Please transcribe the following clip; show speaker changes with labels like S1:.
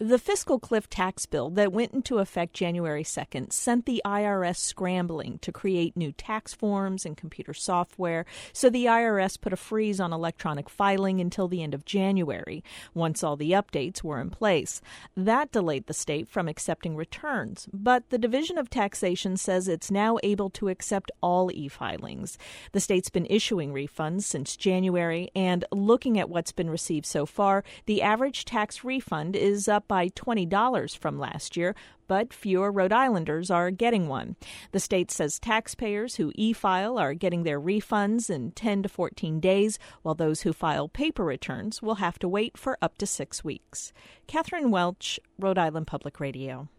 S1: The fiscal cliff tax bill that went into effect January 2nd sent the IRS scrambling to create new tax forms and computer software, so the IRS put a freeze on electronic filing until the end of January, once all the updates were in place. That delayed the state from accepting returns, but the Division of Taxation says it's now able to accept all e-filings. The state's been issuing refunds since January, and looking at what's been received so far, the average tax refund is up by $20 from last year, but fewer Rhode Islanders are getting one. The state says taxpayers who e-file are getting their refunds in 10 to 14 days, while those who file paper returns will have to wait for up to 6 weeks. Catherine Welch, Rhode Island Public Radio.